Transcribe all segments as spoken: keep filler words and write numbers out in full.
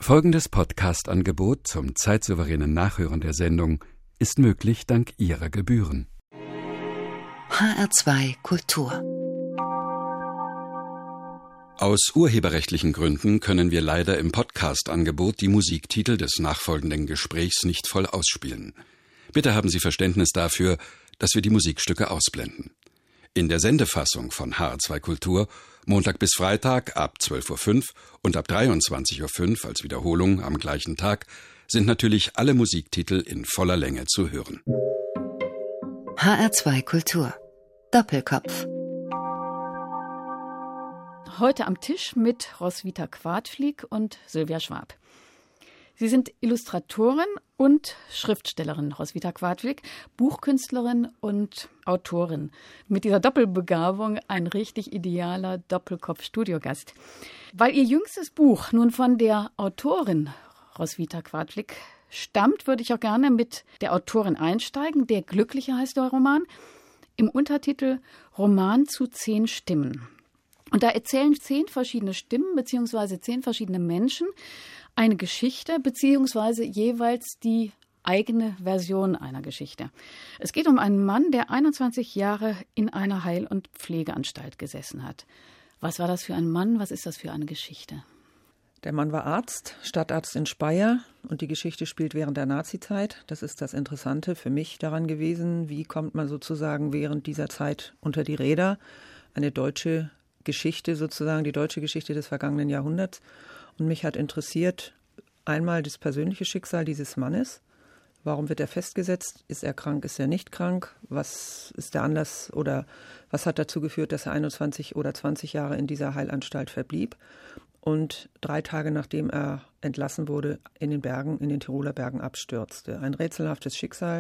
Folgendes Podcast-Angebot zum zeitsouveränen Nachhören der Sendung ist möglich dank Ihrer Gebühren. H R zwei Kultur. Aus urheberrechtlichen Gründen können wir leider im Podcast-Angebot die Musiktitel des nachfolgenden Gesprächs nicht voll ausspielen. Bitte haben Sie Verständnis dafür, dass wir die Musikstücke ausblenden. In der Sendefassung von H R zwei Kultur Montag bis Freitag ab zwölf Uhr fünf und ab dreiundzwanzig Uhr fünf als Wiederholung am gleichen Tag sind natürlich alle Musiktitel in voller Länge zu hören. H R zwei Kultur. Doppelkopf. Heute am Tisch mit Roswitha Quadflieg und Sylvia Schwab. Sie sind Illustratorin und Schriftstellerin, Roswitha Quadflieg, Buchkünstlerin und Autorin. Mit dieser Doppelbegabung ein richtig idealer Doppelkopf-Studiogast. Weil ihr jüngstes Buch nun von der Autorin Roswitha Quadflieg stammt, würde ich auch gerne mit der Autorin einsteigen. Der Glückliche heißt der Roman. Im Untertitel Roman zu zehn Stimmen. Und da erzählen zehn verschiedene Stimmen bzw. zehn verschiedene Menschen eine Geschichte beziehungsweise jeweils die eigene Version einer Geschichte. Es geht um einen Mann, der einundzwanzig Jahre in einer Heil- und Pflegeanstalt gesessen hat. Was war das für ein Mann? Was ist das für eine Geschichte? Der Mann war Arzt, Stadtarzt in Speyer, und die Geschichte spielt während der Nazizeit. Das ist das Interessante für mich daran gewesen. Wie kommt man sozusagen während dieser Zeit unter die Räder? Eine deutsche Geschichte sozusagen, die deutsche Geschichte des vergangenen Jahrhunderts. Und mich hat interessiert einmal das persönliche Schicksal dieses Mannes. Warum wird er festgesetzt? Ist er krank? Ist er nicht krank? Was ist der Anlass oder was hat dazu geführt, dass er einundzwanzig oder zwanzig Jahre in dieser Heilanstalt verblieb und drei Tage nachdem er entlassen wurde, in den Bergen, in den Tiroler Bergen abstürzte? Ein rätselhaftes Schicksal,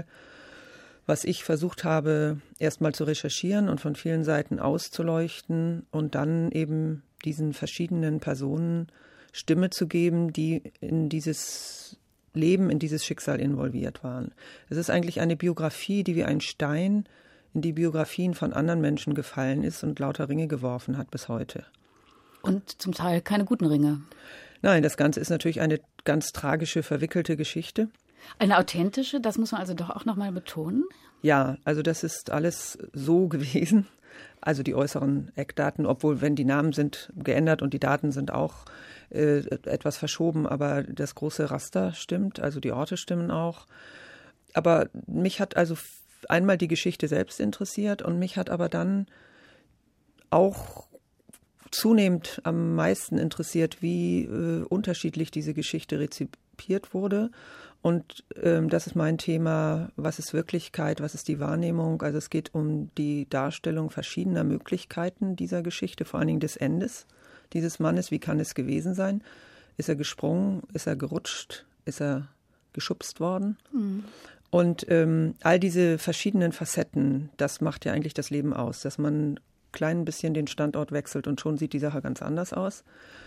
was ich versucht habe, erstmal zu recherchieren und von vielen Seiten auszuleuchten und dann eben diesen verschiedenen Personen Stimme zu geben, die in dieses Leben, in dieses Schicksal involviert waren. Es ist eigentlich eine Biografie, die wie ein Stein in die Biografien von anderen Menschen gefallen ist und lauter Ringe geworfen hat bis heute. Und zum Teil keine guten Ringe. Nein, das Ganze ist natürlich eine ganz tragische, verwickelte Geschichte. Eine authentische, das muss man also doch auch nochmal betonen? Ja, also das ist alles so gewesen. Also die äußeren Eckdaten, obwohl, wenn die Namen sind geändert und die Daten sind auch äh, etwas verschoben, aber das große Raster stimmt, also die Orte stimmen auch. Aber mich hat also einmal die Geschichte selbst interessiert und mich hat aber dann auch zunehmend am meisten interessiert, wie äh, unterschiedlich diese Geschichte rezipiert wurde. Und ähm, das ist mein Thema, was ist Wirklichkeit, was ist die Wahrnehmung? Also es geht um die Darstellung verschiedener Möglichkeiten dieser Geschichte, vor allen Dingen des Endes dieses Mannes. Wie kann es gewesen sein? Ist er gesprungen? Ist er gerutscht? Ist er geschubst worden? Mhm. Und ähm, all diese verschiedenen Facetten, das macht ja eigentlich das Leben aus, dass man ein klein bisschen den Standort wechselt und schon sieht die Sache ganz anders aus.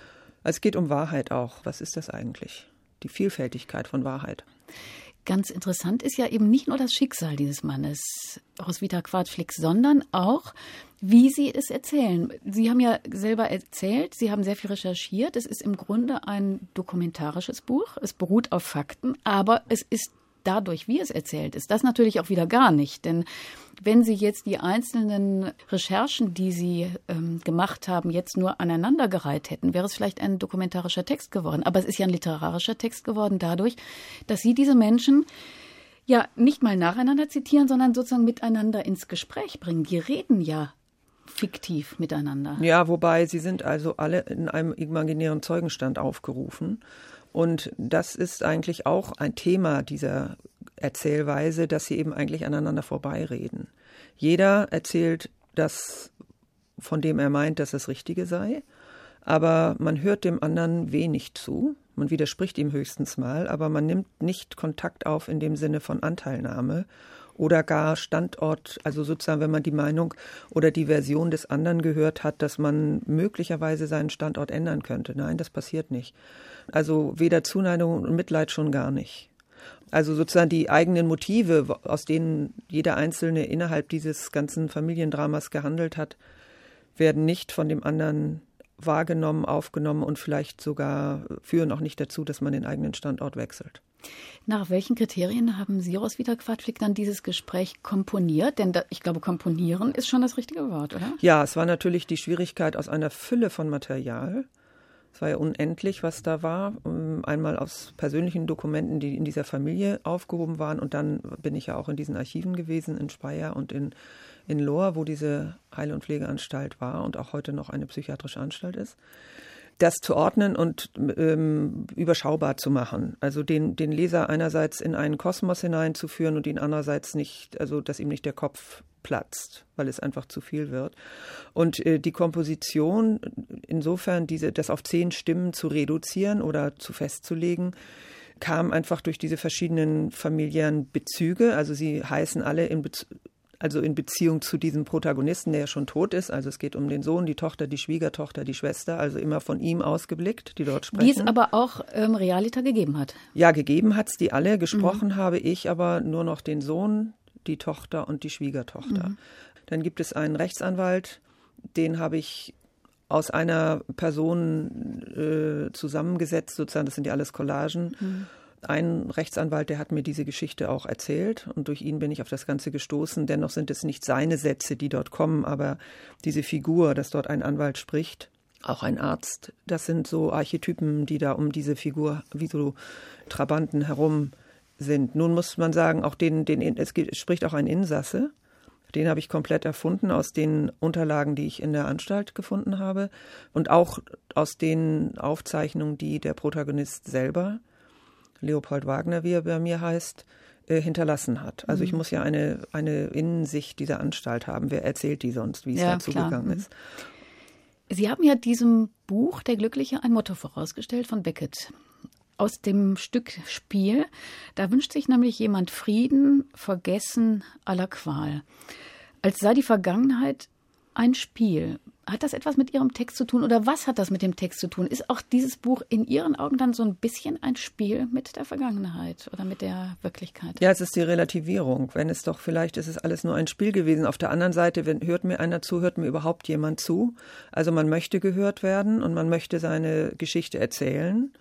Es geht um Wahrheit auch. Was ist das eigentlich? Die Vielfältigkeit von Wahrheit. Ganz interessant ist ja eben nicht nur das Schicksal dieses Mannes, Roswitha Quadflieg, sondern auch, wie Sie es erzählen. Sie haben ja selber erzählt, Sie haben sehr viel recherchiert. Es ist im Grunde ein dokumentarisches Buch. Es beruht auf Fakten, aber es ist dadurch, wie es erzählt ist, das natürlich auch wieder gar nicht. Denn wenn Sie jetzt die einzelnen Recherchen, die Sie ähm, gemacht haben, jetzt nur aneinandergereiht hätten, wäre es vielleicht ein dokumentarischer Text geworden. Aber es ist ja ein literarischer Text geworden dadurch, dass Sie diese Menschen ja nicht mal nacheinander zitieren, sondern sozusagen miteinander ins Gespräch bringen. Die reden ja fiktiv miteinander. Ja, wobei sie sind also alle in einem imaginären Zeugenstand aufgerufen. Und das ist eigentlich auch ein Thema dieser Erzählweise, dass sie eben eigentlich aneinander vorbeireden. Jeder erzählt das, von dem er meint, dass das Richtige sei, aber man hört dem anderen wenig zu. Man widerspricht ihm höchstens mal, aber man nimmt nicht Kontakt auf in dem Sinne von Anteilnahme oder gar Standort, also sozusagen, wenn man die Meinung oder die Version des anderen gehört hat, dass man möglicherweise seinen Standort ändern könnte. Nein, das passiert nicht. Also weder Zuneigung und Mitleid, schon gar nicht. Also sozusagen die eigenen Motive, aus denen jeder Einzelne innerhalb dieses ganzen Familiendramas gehandelt hat, werden nicht von dem anderen wahrgenommen, aufgenommen und vielleicht sogar führen auch nicht dazu, dass man den eigenen Standort wechselt. Nach welchen Kriterien haben Sie, Roswitha Quadflieg, dann dieses Gespräch komponiert? Denn da, ich glaube, komponieren ist schon das richtige Wort, oder? Ja, es war natürlich die Schwierigkeit aus einer Fülle von Material. Es war ja unendlich, was da war. Einmal aus persönlichen Dokumenten, die in dieser Familie aufgehoben waren. Und dann bin ich ja auch in diesen Archiven gewesen, in Speyer und in, in Lohr, wo diese Heil- und Pflegeanstalt war und auch heute noch eine psychiatrische Anstalt ist. Das zu ordnen und ähm, überschaubar zu machen. Also den, den Leser einerseits in einen Kosmos hineinzuführen und ihn andererseits nicht, also dass ihm nicht der Kopf platzt, weil es einfach zu viel wird. Und äh, die Komposition, insofern diese, das auf zehn Stimmen zu reduzieren oder zu festzulegen, kam einfach durch diese verschiedenen familiären Bezüge. Also sie heißen alle in Bezug Also in Beziehung zu diesem Protagonisten, der ja schon tot ist. Also es geht um den Sohn, die Tochter, die Schwiegertochter, die Schwester, also immer von ihm ausgeblickt, die dort sprechen. Die es aber auch ähm, Realita gegeben hat. Ja, gegeben hat es die alle. Gesprochen mhm. habe ich aber nur noch den Sohn, die Tochter und die Schwiegertochter. Mhm. Dann gibt es einen Rechtsanwalt, den habe ich aus einer Person äh, zusammengesetzt, sozusagen, das sind ja alles Collagen. Mhm. Ein Rechtsanwalt, der hat mir diese Geschichte auch erzählt und durch ihn bin ich auf das Ganze gestoßen. Dennoch sind es nicht seine Sätze, die dort kommen, aber diese Figur, dass dort ein Anwalt spricht, auch ein Arzt, das sind so Archetypen, die da um diese Figur wie so Trabanten herum sind. Nun muss man sagen, auch den, den es, gibt, es spricht auch ein Insasse, den habe ich komplett erfunden aus den Unterlagen, die ich in der Anstalt gefunden habe und auch aus den Aufzeichnungen, die der Protagonist selber, Leopold Wagner, wie er bei mir heißt, äh, hinterlassen hat. Also ich muss ja eine, eine Innensicht dieser Anstalt haben. Wer erzählt die sonst, wie es ja, dazu klar. gegangen ist? Sie haben ja diesem Buch Der Glückliche ein Motto vorausgestellt von Beckett. Aus dem Stück Spiel, da wünscht sich nämlich jemand Frieden, Vergessen aller Qual. Als sei die Vergangenheit ein Spiel. Hat das etwas mit Ihrem Text zu tun oder was hat das mit dem Text zu tun? Ist auch dieses Buch in Ihren Augen dann so ein bisschen ein Spiel mit der Vergangenheit oder mit der Wirklichkeit? Ja, es ist die Relativierung. Wenn es doch, vielleicht ist es alles nur ein Spiel gewesen. Auf der anderen Seite, wenn, hört mir einer zu, hört mir überhaupt jemand zu? Also man möchte gehört werden und man möchte seine Geschichte erzählen.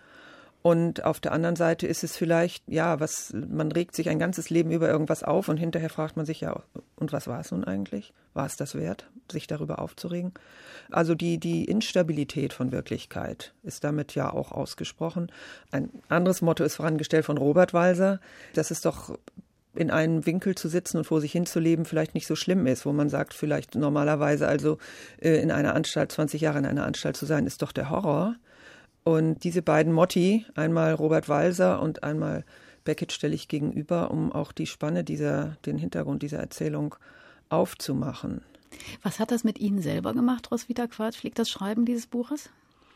Und auf der anderen Seite ist es vielleicht, ja, was, man regt sich ein ganzes Leben über irgendwas auf und hinterher fragt man sich, ja, und was war es nun eigentlich? War es das wert, sich darüber aufzuregen? Also die, die Instabilität von Wirklichkeit ist damit ja auch ausgesprochen. Ein anderes Motto ist vorangestellt von Robert Walser, dass es doch in einem Winkel zu sitzen und vor sich hinzuleben vielleicht nicht so schlimm ist, wo man sagt, vielleicht normalerweise also äh, in einer Anstalt, zwanzig Jahre in einer Anstalt zu sein, ist doch der Horror. Und diese beiden Motti, einmal Robert Walser und einmal Beckett, stelle ich gegenüber, um auch die Spanne dieser, den Hintergrund dieser Erzählung aufzumachen. Was hat das mit Ihnen selber gemacht, Roswitha Quadflieg, das Schreiben dieses Buches?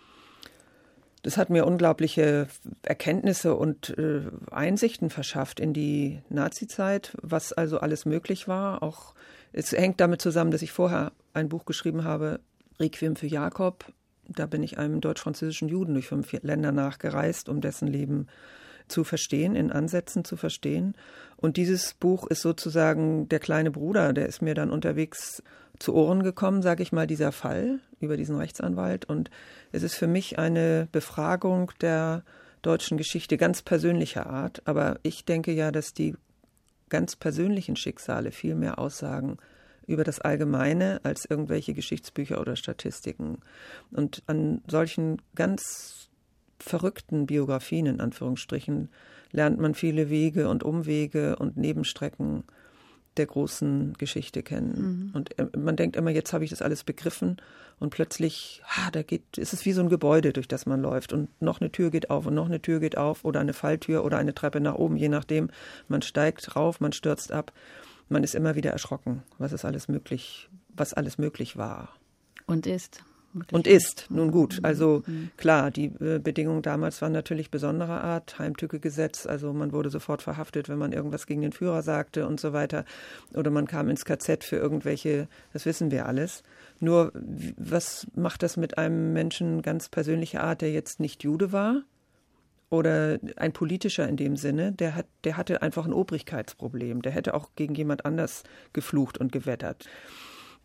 Das hat mir unglaubliche Erkenntnisse und äh, Einsichten verschafft in die Nazizeit, was also alles möglich war. Auch es hängt damit zusammen, dass ich vorher ein Buch geschrieben habe, Requiem für Jakob. Da bin ich einem deutsch-französischen Juden durch fünf Länder nachgereist, um dessen Leben zu verstehen, in Ansätzen zu verstehen. Und dieses Buch ist sozusagen der kleine Bruder, der ist mir dann unterwegs zu Ohren gekommen, sage ich mal, dieser Fall über diesen Rechtsanwalt. Und es ist für mich eine Befragung der deutschen Geschichte ganz persönlicher Art. Aber ich denke ja, dass die ganz persönlichen Schicksale viel mehr aussagen über das Allgemeine als irgendwelche Geschichtsbücher oder Statistiken. Und an solchen ganz verrückten Biografien, in Anführungsstrichen, lernt man viele Wege und Umwege und Nebenstrecken der großen Geschichte kennen. Mhm. Und man denkt immer, jetzt habe ich das alles begriffen und plötzlich, ah, da geht, ist es wie so ein Gebäude, durch das man läuft und noch eine Tür geht auf und noch eine Tür geht auf oder eine Falltür oder eine Treppe nach oben, je nachdem. Man steigt rauf, man stürzt ab. Man ist immer wieder erschrocken, was ist alles möglich, was alles möglich war. Und ist. Und ist, nun gut. Also klar, die äh, Bedingungen damals waren natürlich besonderer Art, Heimtückegesetz, also man wurde sofort verhaftet, wenn man irgendwas gegen den Führer sagte und so weiter. Oder man kam ins K Z für irgendwelche, das wissen wir alles. Nur, was macht das mit einem Menschen ganz persönlicher Art, der jetzt nicht Jude war? Oder ein politischer in dem Sinne, der hat, der hatte einfach ein Obrigkeitsproblem. Der hätte auch gegen jemand anders geflucht und gewettert.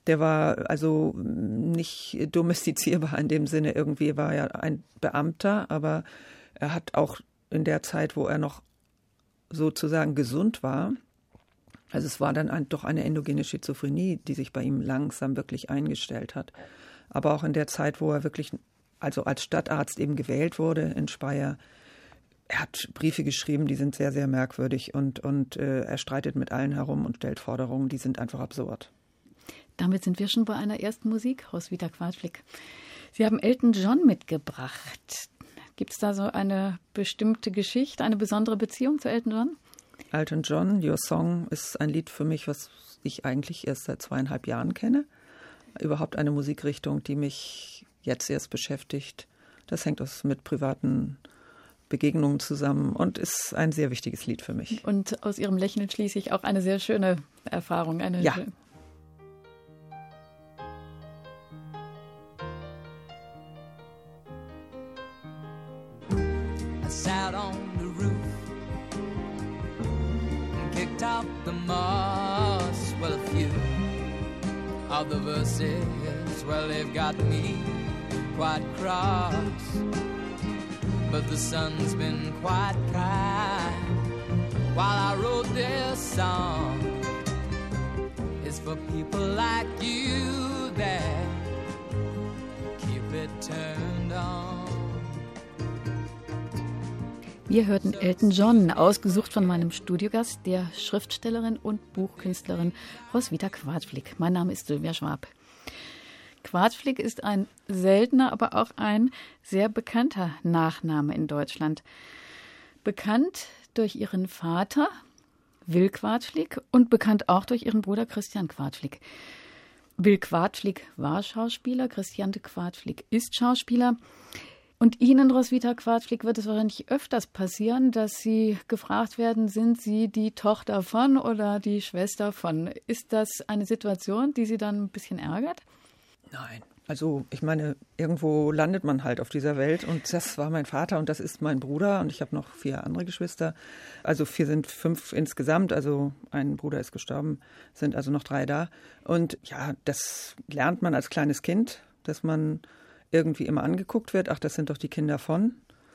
Der war also nicht domestizierbar in dem Sinne. Irgendwie war er ein Beamter, aber er hat auch in der Zeit, wo er noch sozusagen gesund war, also es war dann ein, doch eine endogene Schizophrenie, die sich bei ihm langsam wirklich eingestellt hat. Aber auch in der Zeit, wo er wirklich also als Stadtarzt eben gewählt wurde in Speyer, er hat Briefe geschrieben, die sind sehr, sehr merkwürdig und, und äh, er streitet mit allen herum und stellt Forderungen, die sind einfach absurd. Damit sind wir schon bei einer ersten Musik, Roswitha Quadflieg. Sie haben Elton John mitgebracht. Gibt es da so eine bestimmte Geschichte, eine besondere Beziehung zu Elton John? Elton John, Your Song, ist ein Lied für mich, was ich eigentlich erst seit zweieinhalb Jahren kenne. Überhaupt eine Musikrichtung, die mich jetzt erst beschäftigt. Das hängt aus mit privaten Begegnungen zusammen und ist ein sehr wichtiges Lied für mich. Und aus Ihrem Lächeln schließe ich auch eine sehr schöne Erfahrung. Eine ja. Schöne I sat on the roof and kicked out the moss. Well, a few of the verses, well, they've got me quite cross. But the sun's been quite kind while I wrote this song. It's for people like you that keep it turned on. Wir hörten Elton John, ausgesucht von meinem Studiogast, der Schriftstellerin und Buchkünstlerin Roswitha Quadflieg. Mein Name ist Sylvia Schwab. Quadflieg ist ein seltener, aber auch ein sehr bekannter Nachname in Deutschland. Bekannt durch ihren Vater, Will Quadflieg, und bekannt auch durch ihren Bruder Christian Quadflieg. Will Quadflieg war Schauspieler, Christian Quadflieg ist Schauspieler. Und Ihnen, Roswitha Quadflieg, wird es wahrscheinlich öfters passieren, dass Sie gefragt werden, sind Sie die Tochter von oder die Schwester von? Ist das eine Situation, die Sie dann ein bisschen ärgert? Nein, also ich meine, irgendwo landet man halt auf dieser Welt und das war mein Vater und das ist mein Bruder und ich habe noch vier andere Geschwister. Also wir sind fünf insgesamt, also ein Bruder ist gestorben, sind also noch drei da. Und ja, das lernt man als kleines Kind, dass man irgendwie immer angeguckt wird, ach, das sind doch die Kinder von.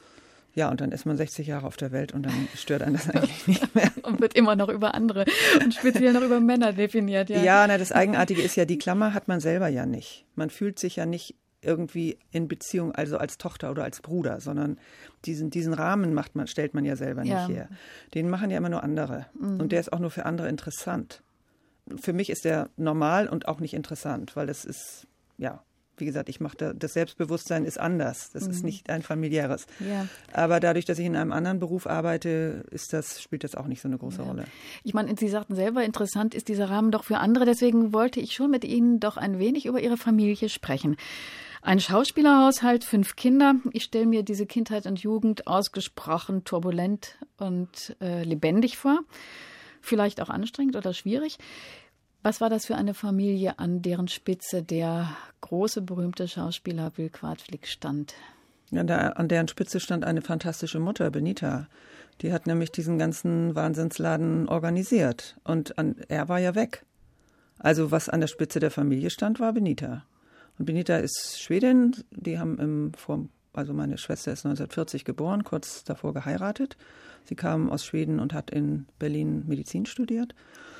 Ja, und dann ist man sechzig Jahre auf der Welt und dann stört einen das eigentlich nicht mehr. Und wird immer noch über andere und speziell noch über Männer definiert. Ja, ja, na, das Eigenartige ist ja, die Klammer hat man selber ja nicht. Man fühlt sich ja nicht irgendwie in Beziehung, also als Tochter oder als Bruder, sondern diesen, diesen Rahmen macht man, stellt man ja selber nicht ja. her. Den machen ja immer nur andere. Mhm. Und der ist auch nur für andere interessant. Für mich ist der normal und auch nicht interessant, weil das ist, ja... Wie gesagt, ich mache da, das Selbstbewusstsein ist anders. Das mhm. ist nicht ein familiäres. Ja. Aber dadurch, dass ich in einem anderen Beruf arbeite, ist das, spielt das auch nicht so eine große ja. Rolle. Ich meine, Sie sagten selber, interessant ist dieser Rahmen doch für andere. Deswegen wollte ich schon mit Ihnen doch ein wenig über Ihre Familie sprechen. Ein Schauspielerhaushalt, fünf Kinder. Ich stelle mir diese Kindheit und Jugend ausgesprochen turbulent und äh, lebendig vor. Vielleicht auch anstrengend oder schwierig. Was war das für eine Familie, an deren Spitze der große, berühmte Schauspieler Will Quadflieg stand? Ja, da, an deren Spitze stand eine fantastische Mutter, Benita. Die hat nämlich diesen ganzen Wahnsinnsladen organisiert. Und an, er war ja weg. Also was an der Spitze der Familie stand, war Benita. Und Benita ist Schwedin. Die haben im vor, also meine Schwester ist neunzehnhundertvierzig geboren, kurz davor geheiratet. Sie kam aus Schweden und hat in Berlin Medizin studiert.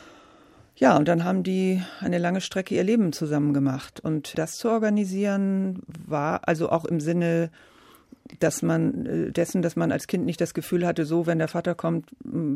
Ja, und dann haben die eine lange Strecke ihr Leben zusammen gemacht. Und das zu organisieren war, also auch im Sinne dass man dessen, dass man als Kind nicht das Gefühl hatte, so, wenn der Vater kommt,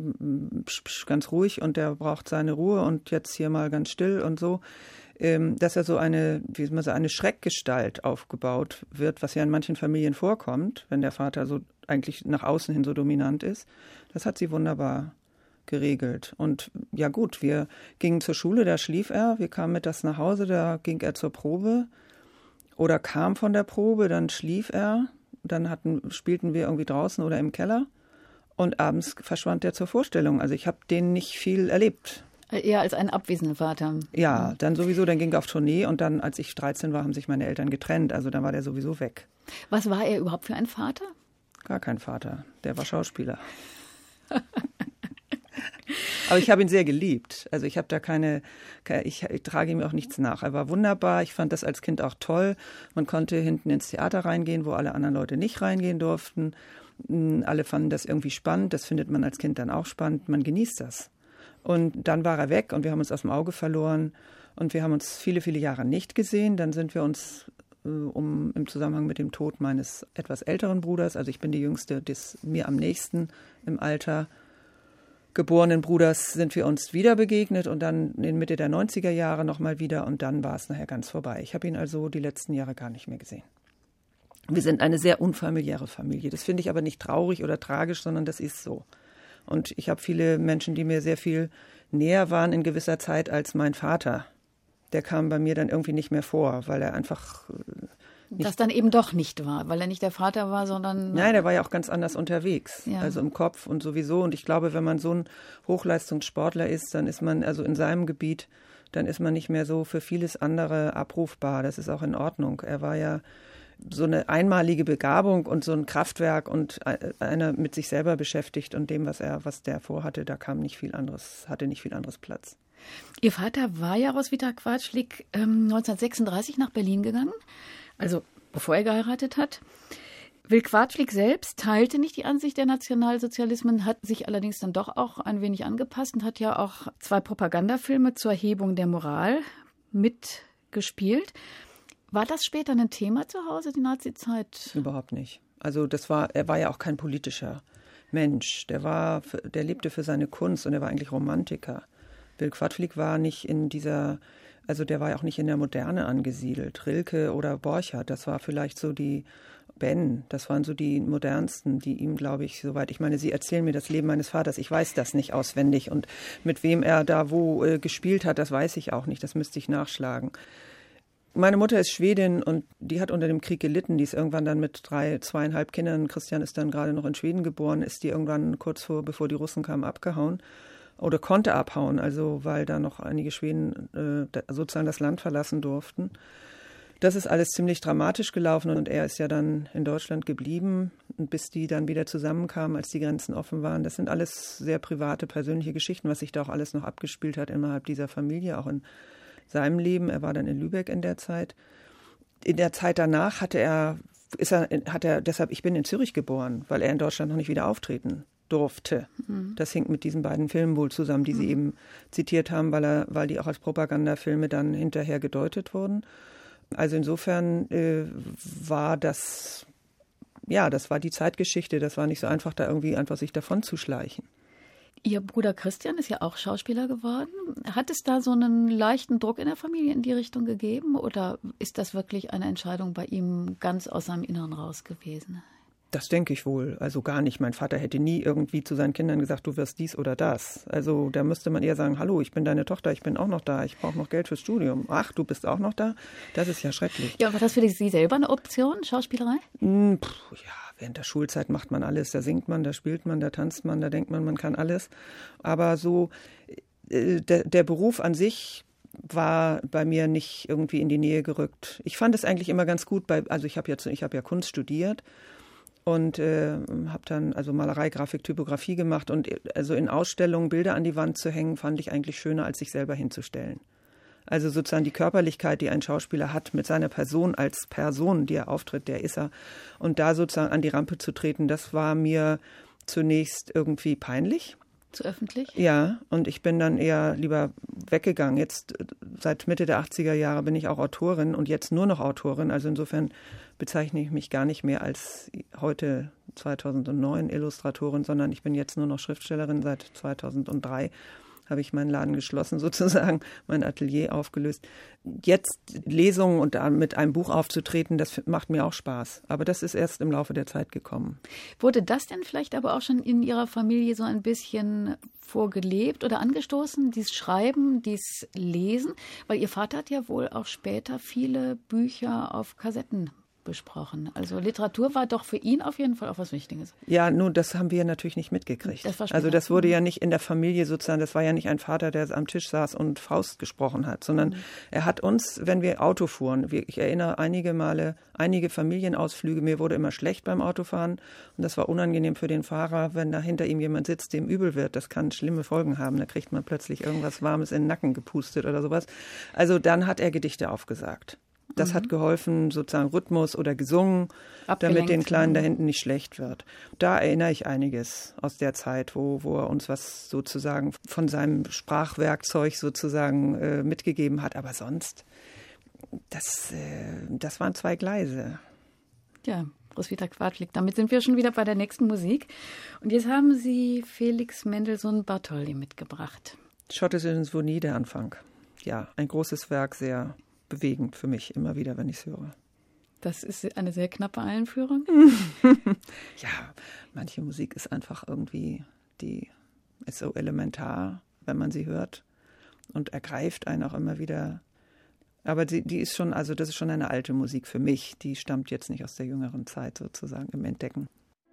ganz ruhig und der braucht seine Ruhe und jetzt hier mal ganz still und so, dass er so eine, wie soll man sagen, eine Schreckgestalt aufgebaut wird, was ja in manchen Familien vorkommt, wenn der Vater so eigentlich nach außen hin so dominant ist. Das hat sie wunderbar geregelt. Und ja gut, wir gingen zur Schule, da schlief er, wir kamen mittags nach Hause, da ging er zur Probe oder kam von der Probe, dann schlief er, dann hatten, spielten wir irgendwie draußen oder im Keller und abends verschwand er zur Vorstellung. Also ich habe den nicht viel erlebt. Eher als einen abwesenden Vater. Ja, dann sowieso, dann ging er auf Tournee und dann, als ich dreizehn war, haben sich meine Eltern getrennt. Also dann war der sowieso weg. Was war er überhaupt für ein Vater? Gar kein Vater, der war Schauspieler. Aber ich habe ihn sehr geliebt. Also ich habe da keine, ich, ich trage ihm auch nichts nach. Er war wunderbar. Ich fand das als Kind auch toll. Man konnte hinten ins Theater reingehen, wo alle anderen Leute nicht reingehen durften. Alle fanden das irgendwie spannend. Das findet man als Kind dann auch spannend. Man genießt das. Und dann war er weg und wir haben uns aus dem Auge verloren. Und wir haben uns viele, viele Jahre nicht gesehen. Dann sind wir uns um im Zusammenhang mit dem Tod meines etwas älteren Bruders, also ich bin die Jüngste des mir am nächsten im Alter geborenen Bruders, sind wir uns wieder begegnet und dann in Mitte der neunziger Jahre nochmal wieder und dann war es nachher ganz vorbei. Ich habe ihn also die letzten Jahre gar nicht mehr gesehen. Wir sind eine sehr unfamiliäre Familie. Das finde ich aber nicht traurig oder tragisch, sondern das ist so. Und ich habe viele Menschen, die mir sehr viel näher waren in gewisser Zeit als mein Vater. Der kam bei mir dann irgendwie nicht mehr vor, weil er einfach nicht das dann eben doch nicht war, weil er nicht der Vater war, sondern... Nein, der war ja auch ganz anders unterwegs, ja. Also im Kopf und sowieso. Und ich glaube, wenn man so ein Hochleistungssportler ist, dann ist man, also in seinem Gebiet, dann ist man nicht mehr so für vieles andere abrufbar. Das ist auch in Ordnung. Er war ja so eine einmalige Begabung und so ein Kraftwerk und einer mit sich selber beschäftigt und dem, was er, was der vorhatte, da kam nicht viel anderes, hatte nicht viel anderes Platz. Ihr Vater war ja, Roswitha Quatschlik, ähm, neunzehnhundertsechsunddreißig nach Berlin gegangen, also bevor er geheiratet hat. Will Quatschlik selbst teilte nicht die Ansicht der Nationalsozialismen, hat sich allerdings dann doch auch ein wenig angepasst und hat ja auch zwei Propagandafilme zur Erhebung der Moral mitgespielt. War das später ein Thema zu Hause, die Nazizeit? Überhaupt nicht. Also das war, er war ja auch kein politischer Mensch. Der war, der lebte für seine Kunst und er war eigentlich Romantiker. Will Quatschlik war nicht in dieser, also der war ja auch nicht in der Moderne angesiedelt. Rilke oder Borchardt, das war vielleicht so die Ben, das waren so die modernsten, die ihm, glaube ich, soweit, ich meine, Sie erzählen mir das Leben meines Vaters, ich weiß das nicht auswendig und mit wem er da wo äh, gespielt hat, das weiß ich auch nicht, das müsste ich nachschlagen. Meine Mutter ist Schwedin und die hat unter dem Krieg gelitten. Die ist irgendwann dann mit drei, zweieinhalb Kindern, Christian ist dann gerade noch in Schweden geboren, ist die irgendwann kurz vor, bevor die Russen kamen, abgehauen oder konnte abhauen, also weil da noch einige Schweden äh, sozusagen das Land verlassen durften. Das ist alles ziemlich dramatisch gelaufen und er ist ja dann in Deutschland geblieben, bis die dann wieder zusammenkamen, als die Grenzen offen waren. Das sind alles sehr private, persönliche Geschichten, was sich da auch alles noch abgespielt hat innerhalb dieser Familie, auch in seinem Leben. Er war dann in Lübeck in der Zeit. In der Zeit danach hatte er, ist er, hat er, deshalb, ich bin in Zürich geboren, weil er in Deutschland noch nicht wieder auftreten durfte. Mhm. Das hängt mit diesen beiden Filmen wohl zusammen, die mhm. Sie eben zitiert haben, weil er, weil die auch als Propagandafilme dann hinterher gedeutet wurden. Also insofern äh, war das, ja, das war die Zeitgeschichte. Das war nicht so einfach, da irgendwie einfach sich davon zu schleichen. Ihr Bruder Christian ist ja auch Schauspieler geworden. Hat es da so einen leichten Druck in der Familie in die Richtung gegeben oder ist das wirklich eine Entscheidung bei ihm ganz aus seinem Inneren raus gewesen? Das denke ich wohl. Also gar nicht. Mein Vater hätte nie irgendwie zu seinen Kindern gesagt, du wirst dies oder das. Also da müsste man eher sagen, hallo, ich bin deine Tochter, ich bin auch noch da, ich brauche noch Geld fürs Studium. Ach, du bist auch noch da? Das ist ja schrecklich. Ja, war das für Sie selber eine Option, Schauspielerei? Hm, pff, ja, während der Schulzeit macht man alles. Da singt man, da spielt man, da tanzt man, da denkt man, man kann alles. Aber so äh, der, der Beruf an sich war bei mir nicht irgendwie in die Nähe gerückt. Ich fand es eigentlich immer ganz gut, bei, also ich habe ja, ich hab ja Kunst studiert. Und äh, habe dann also Malerei, Grafik, Typografie gemacht. Und also in Ausstellungen Bilder an die Wand zu hängen, fand ich eigentlich schöner, als sich selber hinzustellen. Also sozusagen die Körperlichkeit, die ein Schauspieler hat mit seiner Person als Person, die er auftritt, der ist er. Und da sozusagen an die Rampe zu treten, das war mir zunächst irgendwie peinlich. Zu öffentlich? Ja, und ich bin dann eher lieber weggegangen. Jetzt seit Mitte der achtziger Jahre bin ich auch Autorin und jetzt nur noch Autorin. Also insofern bezeichne ich mich gar nicht mehr als heute zweitausendneun Illustratorin, sondern ich bin jetzt nur noch Schriftstellerin. Seit zweitausenddrei habe ich meinen Laden geschlossen sozusagen, mein Atelier aufgelöst. Jetzt Lesungen und mit einem Buch aufzutreten, das macht mir auch Spaß. Aber das ist erst im Laufe der Zeit gekommen. Wurde das denn vielleicht aber auch schon in Ihrer Familie so ein bisschen vorgelebt oder angestoßen, dieses Schreiben, dieses Lesen? Weil Ihr Vater hat ja wohl auch später viele Bücher auf Kassetten besprochen. Also Literatur war doch für ihn auf jeden Fall auch was Wichtiges. Ja, nun, das haben wir natürlich nicht mitgekriegt. Das war also das wurde ja nicht in der Familie sozusagen, das war ja nicht ein Vater, der am Tisch saß und Faust gesprochen hat, sondern mhm. er hat uns, wenn wir Auto fuhren, ich erinnere einige Male, einige Familienausflüge, mir wurde immer schlecht beim Autofahren und das war unangenehm für den Fahrer, wenn da hinter ihm jemand sitzt, dem übel wird. Das kann schlimme Folgen haben, da kriegt man plötzlich irgendwas Warmes in den Nacken gepustet oder sowas. Also dann hat er Gedichte aufgesagt. Das mhm. hat geholfen, sozusagen Rhythmus oder gesungen, Abgelenkt. Damit den Kleinen da hinten nicht schlecht wird. Da erinnere ich einiges aus der Zeit, wo, wo er uns was sozusagen von seinem Sprachwerkzeug sozusagen äh, mitgegeben hat. Aber sonst, das, äh, das waren zwei Gleise. Ja, Roswitha Quadflieg, damit sind wir schon wieder bei der nächsten Musik. Und jetzt haben Sie Felix Mendelssohn Bartholdy mitgebracht. Schottische Sinfonie, der Anfang. Ja, ein großes Werk, sehr bewegend für mich, immer wieder, wenn ich es höre. Das ist eine sehr knappe Einführung. Ja, manche Musik ist einfach irgendwie, die ist so elementar, wenn man sie hört und ergreift einen auch immer wieder. Aber die, die ist schon, also das ist schon eine alte Musik für mich, die stammt jetzt nicht aus der jüngeren Zeit sozusagen im Entdecken.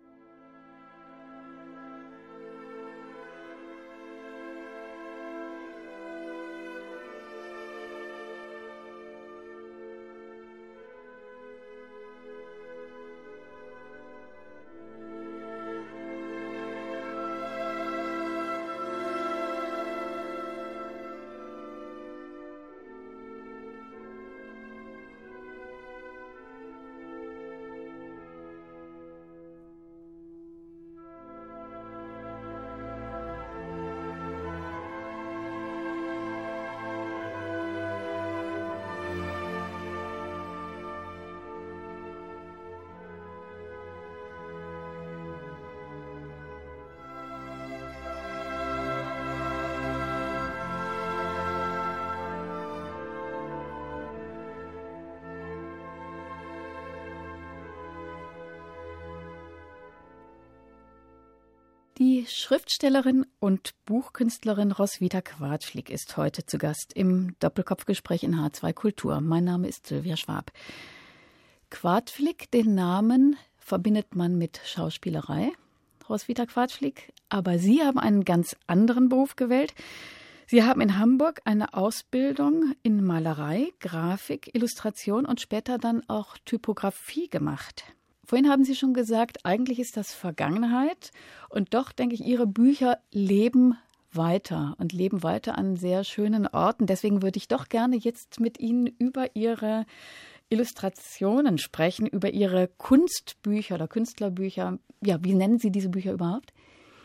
Die Schriftstellerin und Buchkünstlerin Roswitha Quadflieg ist heute zu Gast im Doppelkopfgespräch in H zwei Kultur. Mein Name ist Sylvia Schwab. Quadflieg, den Namen verbindet man mit Schauspielerei, Roswitha Quadflieg, aber Sie haben einen ganz anderen Beruf gewählt. Sie haben in Hamburg eine Ausbildung in Malerei, Grafik, Illustration und später dann auch Typografie gemacht. Vorhin haben Sie schon gesagt, eigentlich ist das Vergangenheit und doch, denke ich, Ihre Bücher leben weiter und leben weiter an sehr schönen Orten. Deswegen würde ich doch gerne jetzt mit Ihnen über Ihre Illustrationen sprechen, über Ihre Kunstbücher oder Künstlerbücher. Ja, wie nennen Sie diese Bücher überhaupt?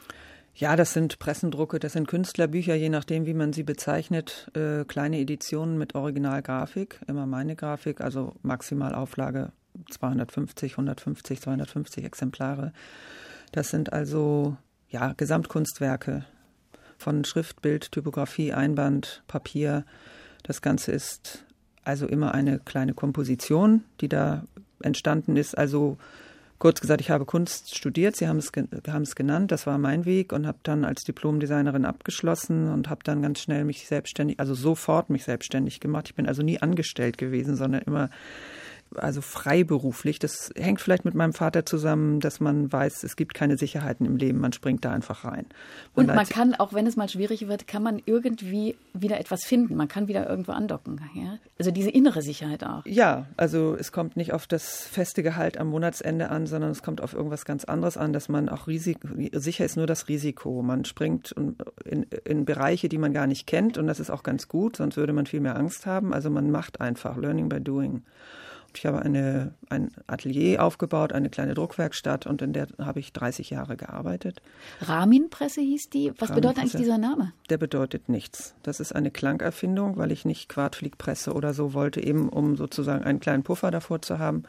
Ja, das sind Pressendrucke, das sind Künstlerbücher, je nachdem, wie man sie bezeichnet. Äh, kleine Editionen mit Originalgrafik, immer meine Grafik, also Maximalauflage zweihundertfünfzig, hundertfünfzig, zweihundertfünfzig Exemplare. Das sind also ja Gesamtkunstwerke von Schrift, Bild, Typografie, Einband, Papier. Das Ganze ist also immer eine kleine Komposition, die da entstanden ist. Also kurz gesagt, ich habe Kunst studiert, Sie haben es, haben es genannt, das war mein Weg und habe dann als Diplomdesignerin abgeschlossen und habe dann ganz schnell mich selbstständig, also sofort mich selbstständig gemacht. Ich bin also nie angestellt gewesen, sondern immer also freiberuflich. Das hängt vielleicht mit meinem Vater zusammen, dass man weiß, es gibt keine Sicherheiten im Leben, man springt da einfach rein. Man und man kann, auch wenn es mal schwierig wird, kann man irgendwie wieder etwas finden. Man kann wieder irgendwo andocken. Ja? Also diese innere Sicherheit auch. Ja, also es kommt nicht auf das feste Gehalt am Monatsende an, sondern es kommt auf irgendwas ganz anderes an, dass man auch Risiko, sicher ist nur das Risiko. Man springt in, in Bereiche, die man gar nicht kennt und das ist auch ganz gut, sonst würde man viel mehr Angst haben. Also man macht einfach, learning by doing. Ich habe eine, ein Atelier aufgebaut, eine kleine Druckwerkstatt und in der habe ich dreißig Jahre gearbeitet. Ramin-Presse hieß die. Was bedeutet eigentlich dieser Name? Der bedeutet nichts. Das ist eine Klangerfindung, weil ich nicht Quadflieg-Presse oder so wollte, eben um sozusagen einen kleinen Puffer davor zu haben.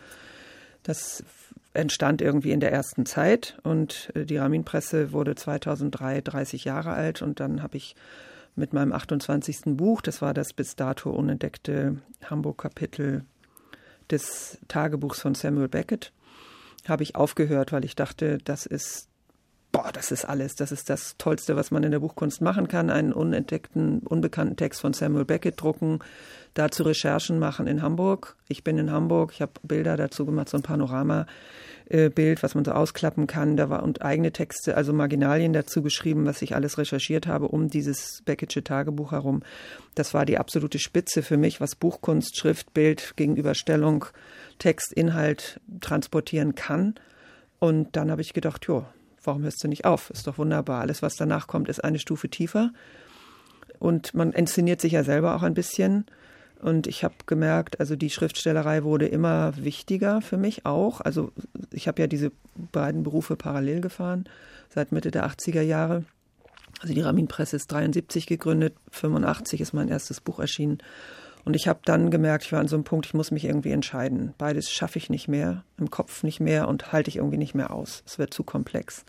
Das entstand irgendwie in der ersten Zeit und die Ramin-Presse wurde zweitausenddrei dreißig Jahre alt und dann habe ich mit meinem achtundzwanzigsten Buch, das war das bis dato unentdeckte Hamburg-Kapitel des Tagebuchs von Samuel Beckett, habe ich aufgehört, weil ich dachte, das ist boah, das ist alles, das ist das Tollste, was man in der Buchkunst machen kann, einen unentdeckten, unbekannten Text von Samuel Beckett drucken, dazu Recherchen machen in Hamburg. Ich bin in Hamburg, ich habe Bilder dazu gemacht, so ein Panorama-Bild, was man so ausklappen kann. Da war und eigene Texte, also Marginalien dazu geschrieben, was ich alles recherchiert habe um dieses Beckettsche Tagebuch herum. Das war die absolute Spitze für mich, was Buchkunst, Schrift, Bild, Gegenüberstellung, Text, Inhalt transportieren kann. Und dann habe ich gedacht, jo, warum hörst du nicht auf? Ist doch wunderbar. Alles, was danach kommt, ist eine Stufe tiefer. Und man inszeniert sich ja selber auch ein bisschen. Und ich habe gemerkt, also die Schriftstellerei wurde immer wichtiger für mich auch. Also ich habe ja diese beiden Berufe parallel gefahren seit Mitte der achtziger Jahre. Also die Ramin Presse ist dreiundsiebzig gegründet, fünfundachtzig ist mein erstes Buch erschienen. Und ich habe dann gemerkt, ich war an so einem Punkt, ich muss mich irgendwie entscheiden. Beides schaffe ich nicht mehr, im Kopf nicht mehr und halte ich irgendwie nicht mehr aus. Es wird zu komplex.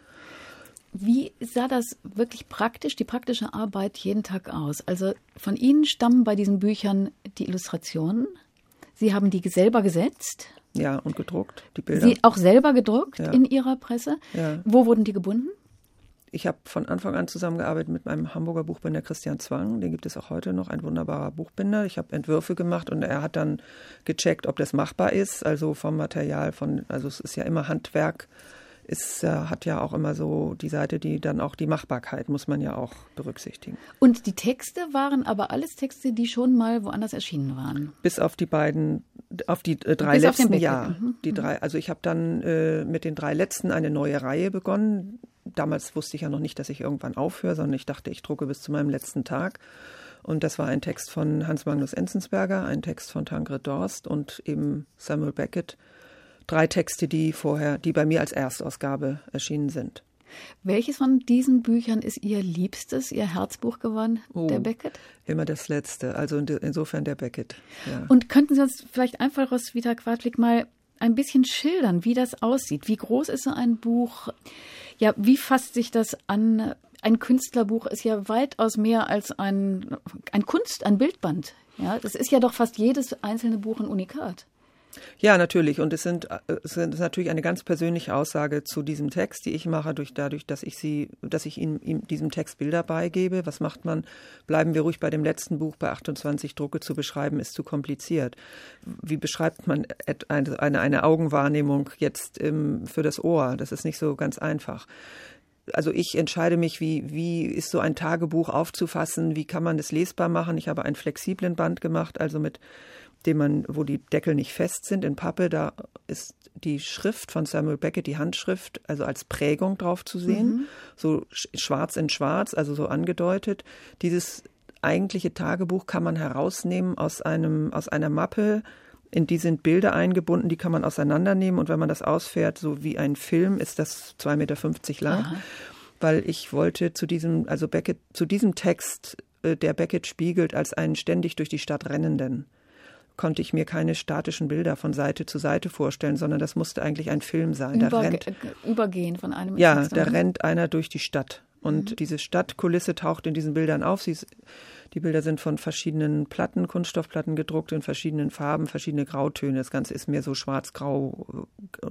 Wie sah das wirklich praktisch, die praktische Arbeit jeden Tag aus? Also von Ihnen stammen bei diesen Büchern die Illustrationen. Sie haben die selber gesetzt. Ja, und gedruckt, die Bilder. Sie auch selber gedruckt ja. in Ihrer Presse. Ja. Wo wurden die gebunden? Ich habe von Anfang an zusammengearbeitet mit meinem Hamburger Buchbinder Christian Zwang. Den gibt es auch heute noch, ein wunderbarer Buchbinder. Ich habe Entwürfe gemacht und er hat dann gecheckt, ob das machbar ist. Also vom Material, von, also es ist ja immer Handwerk. Es äh, hat ja auch immer so die Seite, die dann auch die Machbarkeit muss man ja auch berücksichtigen. Und die Texte waren aber alles Texte, die schon mal woanders erschienen waren? Bis auf die beiden, auf die äh, drei Bis letzten Jahre. Mhm. Die drei, also ich habe dann äh, mit den drei letzten eine neue Reihe begonnen. Damals wusste ich ja noch nicht, dass ich irgendwann aufhöre, sondern ich dachte, ich drucke bis zu meinem letzten Tag. Und das war ein Text von Hans Magnus Enzensberger, ein Text von Tancred Dorst und eben Samuel Beckett. Drei Texte, die vorher, die bei mir als Erstausgabe erschienen sind. Welches von diesen Büchern ist Ihr Liebstes, Ihr Herzbuch geworden, oh, der Beckett? Immer das Letzte, also insofern der Beckett. Ja. Und könnten Sie uns vielleicht einfach, Roswitha Quadflieg, mal ein bisschen schildern, wie das aussieht? Wie groß ist so ein Buch? Ja, wie fasst sich das an? Ein Künstlerbuch ist ja weitaus mehr als ein, ein Kunst, ein Bildband. Ja, das ist ja doch fast jedes einzelne Buch ein Unikat. Ja, natürlich. Und es sind, es ist natürlich eine ganz persönliche Aussage zu diesem Text, die ich mache, durch, dadurch, dass ich sie, dass ich ihm, ihm diesem Text Bilder beigebe. Was macht man? Bleiben wir ruhig bei dem letzten Buch, bei achtundzwanzig Drucke zu beschreiben, ist zu kompliziert. Wie beschreibt man eine, eine, eine Augenwahrnehmung jetzt im, für das Ohr? Das ist nicht so ganz einfach. Also ich entscheide mich, wie, wie ist so ein Tagebuch aufzufassen, wie kann man das lesbar machen. Ich habe einen flexiblen Band gemacht, also mit dem man, wo die Deckel nicht fest sind, in Pappe, da ist die Schrift von Samuel Beckett, die Handschrift, also als Prägung drauf zu sehen, mhm. so schwarz in schwarz, also so angedeutet. Dieses eigentliche Tagebuch kann man herausnehmen aus einem, aus einer Mappe, in die sind Bilder eingebunden, die kann man auseinandernehmen und wenn man das ausfährt, so wie ein Film, ist das zwei Meter fünfzig lang, aha. weil ich wollte zu diesem, also Beckett, zu diesem Text, der Beckett spiegelt als einen ständig durch die Stadt Rennenden, konnte ich mir keine statischen Bilder von Seite zu Seite vorstellen, sondern das musste eigentlich ein Film sein. Über, da rennt, übergehen von einem. Ja, da rennt einer durch die Stadt. Und mhm. diese Stadtkulisse taucht in diesen Bildern auf. Sie ist, die Bilder sind von verschiedenen Platten, Kunststoffplatten gedruckt, in verschiedenen Farben, verschiedene Grautöne. Das Ganze ist mehr so schwarz-grau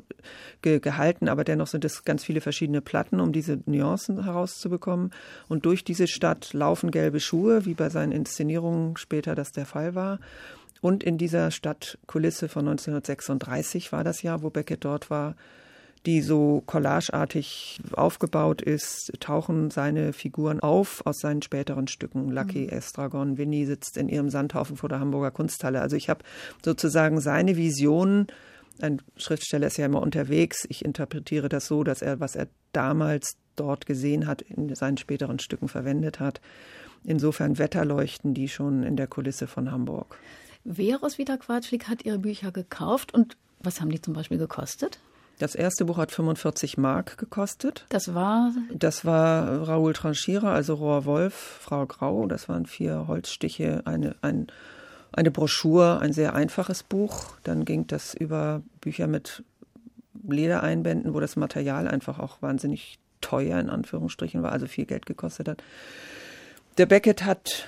ge- gehalten, aber dennoch sind es ganz viele verschiedene Platten, um diese Nuancen herauszubekommen. Und durch diese Stadt laufen gelbe Schuhe, wie bei seinen Inszenierungen später das der Fall war. Und in dieser Stadtkulisse von neunzehnhundertsechsunddreißig war das Jahr, wo Beckett dort war, die so collageartig aufgebaut ist, tauchen seine Figuren auf aus seinen späteren Stücken. Lucky, mhm. Estragon, Winnie sitzt in ihrem Sandhaufen vor der Hamburger Kunsthalle. Also ich habe sozusagen seine Vision, ein Schriftsteller ist ja immer unterwegs, ich interpretiere das so, dass er, was er damals dort gesehen hat, in seinen späteren Stücken verwendet hat. Insofern Wetterleuchten die schon in der Kulisse von Hamburg. Wer Roswitha Quadflieg hat Ihre Bücher gekauft und was haben die zum Beispiel gekostet? Das erste Buch hat fünfundvierzig Mark gekostet. Das war? Das war Raoul Tranchira, also Rohr Wolf, Frau Grau. Das waren vier Holzstiche, eine, ein, eine Broschüre, ein sehr einfaches Buch. Dann ging das über Bücher mit Ledereinbänden, wo das Material einfach auch wahnsinnig teuer in Anführungsstrichen war, also viel Geld gekostet hat. Der Beckett hat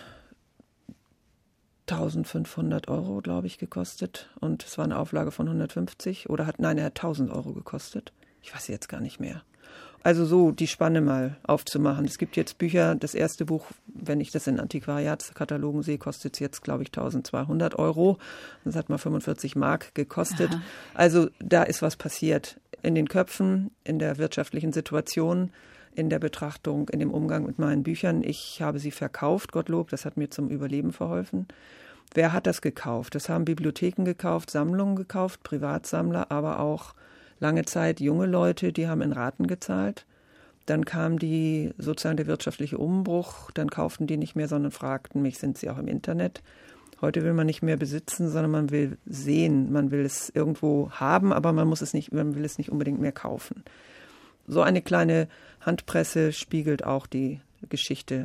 eintausendfünfhundert Euro, glaube ich, gekostet. Und es war eine Auflage von hundertfünfzig. Oder hat, nein, er hat tausend Euro gekostet. Ich weiß jetzt gar nicht mehr. Also so die Spanne mal aufzumachen. Es gibt jetzt Bücher, das erste Buch, wenn ich das in Antiquariatskatalogen sehe, kostet es jetzt, glaube ich, eintausendzweihundert Euro. Das hat mal fünfundvierzig Mark gekostet. Aha. Also da ist was passiert in den Köpfen, in der wirtschaftlichen Situation, in der Betrachtung, in dem Umgang mit meinen Büchern. Ich habe sie verkauft, Gottlob, das hat mir zum Überleben verholfen. Wer hat das gekauft? Das haben Bibliotheken gekauft, Sammlungen gekauft, Privatsammler, aber auch lange Zeit junge Leute, die haben in Raten gezahlt. Dann kam die sozusagen der wirtschaftliche Umbruch, dann kauften die nicht mehr, sondern fragten mich, sind sie auch im Internet? Heute will man nicht mehr besitzen, sondern man will sehen, man will es irgendwo haben, aber man muss es nicht, man will es nicht unbedingt mehr kaufen. So eine kleine Handpresse spiegelt auch die Geschichte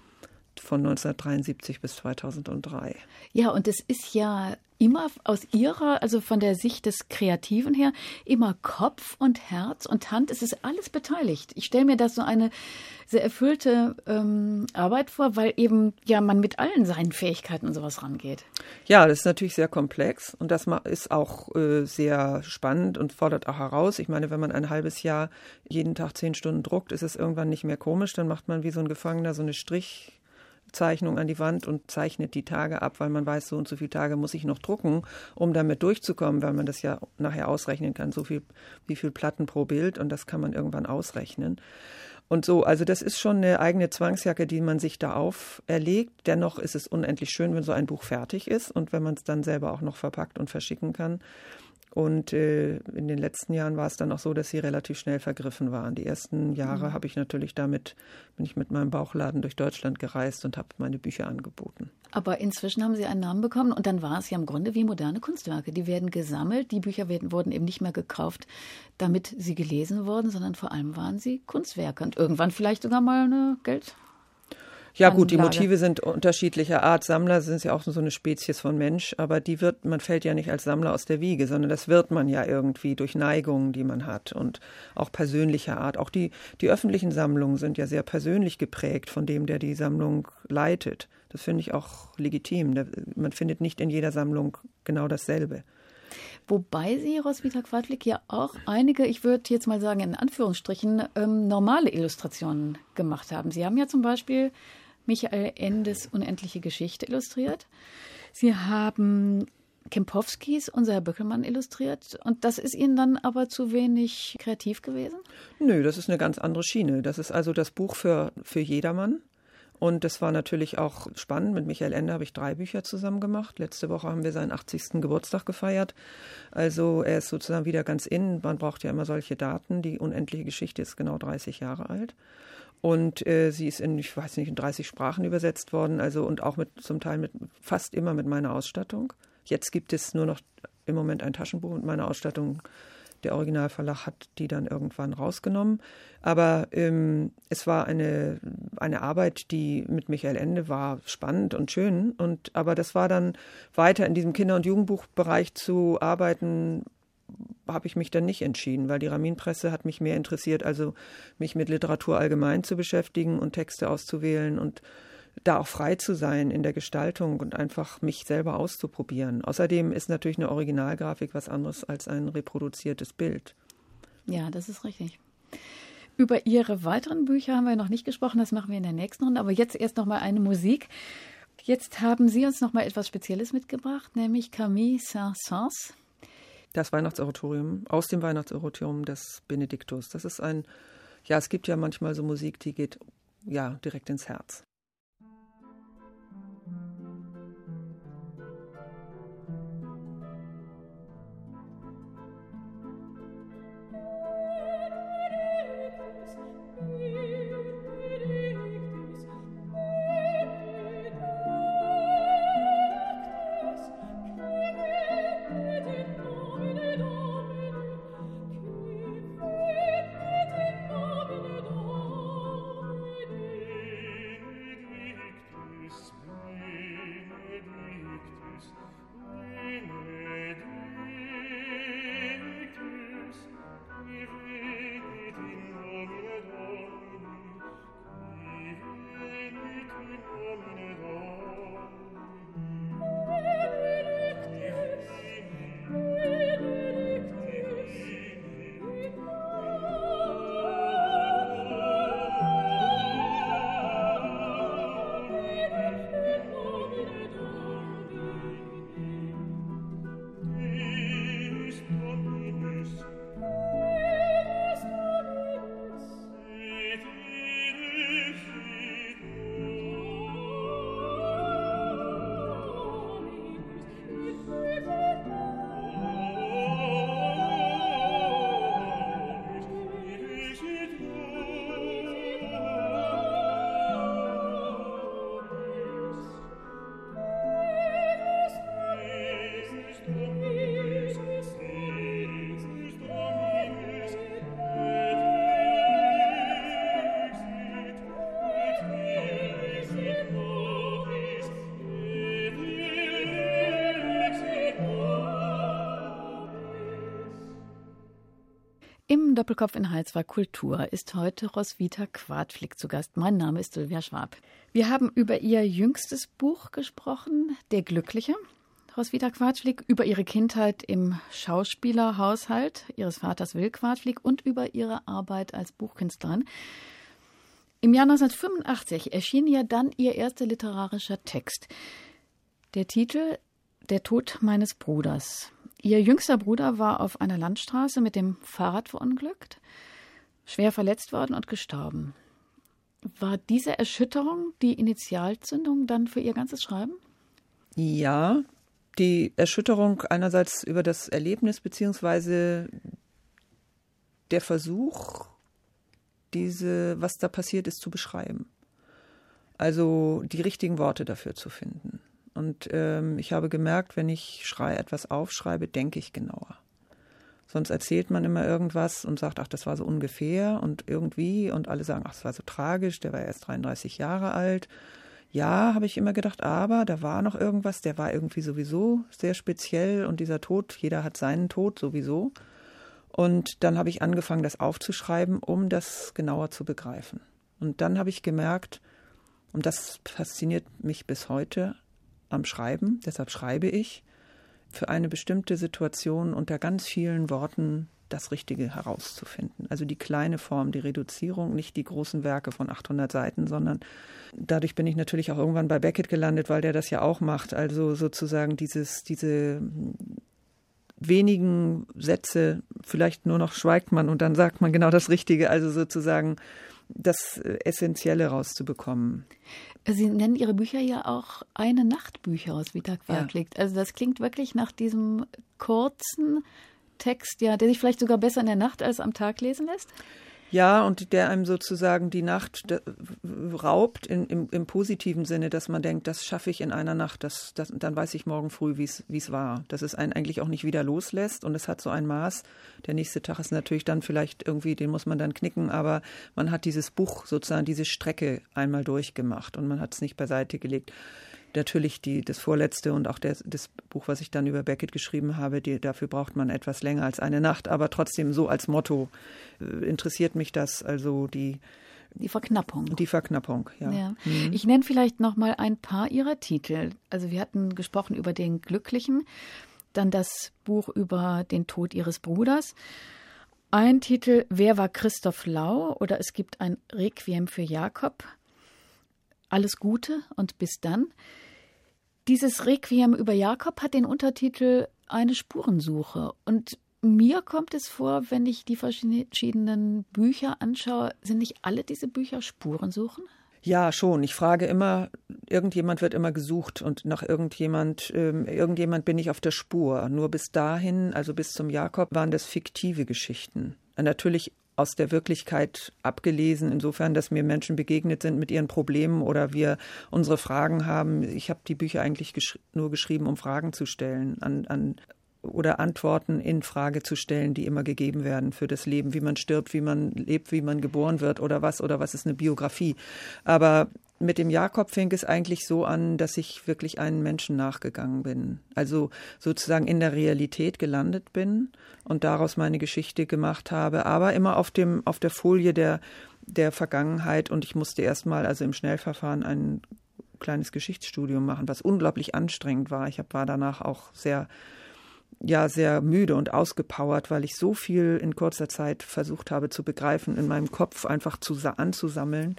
von neunzehnhundertdreiundsiebzig bis zweitausenddrei. Ja, und es ist ja immer aus Ihrer, also von der Sicht des Kreativen her, immer Kopf und Herz und Hand, es ist alles beteiligt. Ich stelle mir das so eine sehr erfüllte ähm, Arbeit vor, weil eben ja man mit allen seinen Fähigkeiten und sowas rangeht. Ja, das ist natürlich sehr komplex und das ist auch äh, sehr spannend und fordert auch heraus. Ich meine, wenn man ein halbes Jahr jeden Tag zehn Stunden druckt, ist es irgendwann nicht mehr komisch, dann macht man wie so ein Gefangener so eine Strich Zeichnung an die Wand und zeichnet die Tage ab, weil man weiß, so und so viele Tage muss ich noch drucken, um damit durchzukommen, weil man das ja nachher ausrechnen kann, so viel, wie viel Platten pro Bild, und das kann man irgendwann ausrechnen. Und so, also das ist schon eine eigene Zwangsjacke, die man sich da auferlegt. Dennoch ist es unendlich schön, wenn so ein Buch fertig ist und wenn man es dann selber auch noch verpackt und verschicken kann. Und äh, in den letzten Jahren war es dann auch so, dass sie relativ schnell vergriffen waren. Die ersten Jahre mhm. habe ich natürlich damit, bin ich mit meinem Bauchladen durch Deutschland gereist und habe meine Bücher angeboten. Aber inzwischen haben Sie einen Namen bekommen und dann war es ja im Grunde wie moderne Kunstwerke. Die werden gesammelt, die Bücher werden, wurden eben nicht mehr gekauft, damit sie gelesen wurden, sondern vor allem waren sie Kunstwerke und irgendwann vielleicht sogar mal eine Geld. Ja gut, die Motive sind unterschiedlicher Art. Sammler sind ja auch so eine Spezies von Mensch, aber die wird, man fällt ja nicht als Sammler aus der Wiege, sondern das wird man ja irgendwie durch Neigungen, die man hat und auch persönlicher Art. Auch die, die öffentlichen Sammlungen sind ja sehr persönlich geprägt von dem, der die Sammlung leitet. Das finde ich auch legitim. Man findet nicht in jeder Sammlung genau dasselbe. Wobei Sie, Roswitha Quadflieg, ja auch einige, ich würde jetzt mal sagen in Anführungsstrichen, ähm, normale Illustrationen gemacht haben. Sie haben ja zum Beispiel Michael Endes Unendliche Geschichte illustriert. Sie haben Kempowskis Unser Herr Böckelmann illustriert. Und das ist Ihnen dann aber zu wenig kreativ gewesen? Nö, das ist eine ganz andere Schiene. Das ist also das Buch für, für jedermann. Und das war natürlich auch spannend. Mit Michael Ende habe ich drei Bücher zusammen gemacht. Letzte Woche haben wir seinen achtzigsten Geburtstag gefeiert. Also er ist sozusagen wieder ganz in. Man braucht ja immer solche Daten. Die Unendliche Geschichte ist genau dreißig Jahre alt. Und äh, sie ist in, ich weiß nicht, in dreißig Sprachen übersetzt worden. Also und auch mit zum Teil mit fast immer mit meiner Ausstattung. Jetzt gibt es nur noch im Moment ein Taschenbuch mit meiner Ausstattung. Der Originalverlag hat die dann irgendwann rausgenommen. Aber ähm, es war eine, eine Arbeit, die mit Michael Ende war spannend und schön. Und, aber das war dann weiter in diesem Kinder- und Jugendbuchbereich zu arbeiten, habe ich mich dann nicht entschieden, weil die Ramin-Presse hat mich mehr interessiert, also mich mit Literatur allgemein zu beschäftigen und Texte auszuwählen und da auch frei zu sein in der Gestaltung und einfach mich selber auszuprobieren. Außerdem ist natürlich eine Originalgrafik was anderes als ein reproduziertes Bild. Ja, das ist richtig. Über Ihre weiteren Bücher haben wir noch nicht gesprochen, das machen wir in der nächsten Runde. Aber jetzt erst noch mal eine Musik. Jetzt haben Sie uns noch mal etwas Spezielles mitgebracht, nämlich Camille Saint-Saëns. Das Weihnachtsoratorium, aus dem Weihnachtsoratorium des Benediktus. Das ist ein, ja, es gibt ja manchmal so Musik, die geht ja direkt ins Herz. Doppelkopf in H R zwei Kultur ist heute Roswitha Quadflieg zu Gast. Mein Name ist Sylvia Schwab. Wir haben über ihr jüngstes Buch gesprochen, Der Glückliche. Roswitha Quadflieg, über ihre Kindheit im Schauspielerhaushalt ihres Vaters Will Quadflieg und über ihre Arbeit als Buchkünstlerin. Im Jahr neunzehnhundertfünfundachtzig erschien ja dann ihr erster literarischer Text. Der Titel Der Tod meines Bruders. Ihr jüngster Bruder war auf einer Landstraße mit dem Fahrrad verunglückt, schwer verletzt worden und gestorben. War diese Erschütterung die Initialzündung dann für ihr ganzes Schreiben? Ja, die Erschütterung einerseits über das Erlebnis beziehungsweise der Versuch, diese, was da passiert ist, zu beschreiben. Also die richtigen Worte dafür zu finden. Und ähm, ich habe gemerkt, wenn ich schrei, etwas aufschreibe, denke ich genauer. Sonst erzählt man immer irgendwas und sagt, ach, das war so ungefähr und irgendwie. Und alle sagen, ach, das war so tragisch, der war erst dreiunddreißig Jahre alt. Ja, habe ich immer gedacht, aber da war noch irgendwas, der war irgendwie sowieso sehr speziell. Und dieser Tod, jeder hat seinen Tod sowieso. Und dann habe ich angefangen, das aufzuschreiben, um das genauer zu begreifen. Und dann habe ich gemerkt, und das fasziniert mich bis heute, am Schreiben, deshalb schreibe ich, für eine bestimmte Situation unter ganz vielen Worten das Richtige herauszufinden. Also die kleine Form, die Reduzierung, nicht die großen Werke von achthundert Seiten, sondern dadurch bin ich natürlich auch irgendwann bei Beckett gelandet, weil der das ja auch macht. Also sozusagen dieses, diese wenigen Sätze, vielleicht nur noch schweigt man und dann sagt man genau das Richtige, also sozusagen das Essentielle rauszubekommen. Sie nennen Ihre Bücher ja auch eine Nachtbücher aus Roswitha Quadflieg. Ja. Also das klingt wirklich nach diesem kurzen Text, ja, der sich vielleicht sogar besser in der Nacht als am Tag lesen lässt? Ja, und der einem sozusagen die Nacht raubt in, im, im positiven Sinne, dass man denkt, das schaffe ich in einer Nacht, das, das, dann weiß ich morgen früh, wie es war. Dass es einen eigentlich auch nicht wieder loslässt und es hat so ein Maß. Der nächste Tag ist natürlich dann vielleicht irgendwie, den muss man dann knicken, aber man hat dieses Buch sozusagen, diese Strecke einmal durchgemacht und man hat es nicht beiseite gelegt. Natürlich die, das vorletzte und auch der, das Buch, was ich dann über Beckett geschrieben habe, die, dafür braucht man etwas länger als eine Nacht, aber trotzdem so als Motto äh, interessiert mich das, also die Die Verknappung. Die Verknappung, ja. ja. Mhm. Ich nenne vielleicht noch mal ein paar Ihrer Titel. Also wir hatten gesprochen über Den Glücklichen, dann das Buch über den Tod Ihres Bruders. Ein Titel, Wer war Christoph Lau? Oder es gibt ein Requiem für Jakob. Alles Gute und bis dann. Dieses Requiem über Jakob hat den Untertitel Eine Spurensuche. Und mir kommt es vor, wenn ich die verschiedenen Bücher anschaue, sind nicht alle diese Bücher Spurensuchen? Ja, schon. Ich frage immer, irgendjemand wird immer gesucht und nach irgendjemand, ähm, irgendjemand bin ich auf der Spur. Nur bis dahin, also bis zum Jakob, waren das fiktive Geschichten. Natürlich aus der Wirklichkeit abgelesen, insofern, dass mir Menschen begegnet sind mit ihren Problemen oder wir unsere Fragen haben. Ich habe die Bücher eigentlich gesch- nur geschrieben, um Fragen zu stellen an, an oder Antworten in Frage zu stellen, die immer gegeben werden für das Leben, wie man stirbt, wie man lebt, wie man geboren wird oder was oder was ist eine Biografie. Aber mit dem Jakob fing es eigentlich so an, dass ich wirklich einen Menschen nachgegangen bin. Also sozusagen in der Realität gelandet bin und daraus meine Geschichte gemacht habe, aber immer auf dem, auf der Folie der, der Vergangenheit. Und ich musste erstmal, also im Schnellverfahren, ein kleines Geschichtsstudium machen, was unglaublich anstrengend war. Ich hab, war danach auch sehr, ja, sehr müde und ausgepowert, weil ich so viel in kurzer Zeit versucht habe zu begreifen, in meinem Kopf einfach zu, anzusammeln.